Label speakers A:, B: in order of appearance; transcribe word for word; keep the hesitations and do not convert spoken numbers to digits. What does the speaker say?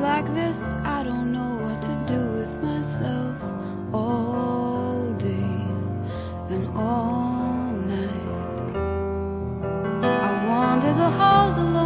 A: like this, I don't know what to do with myself all day and all night. I wander the halls alone,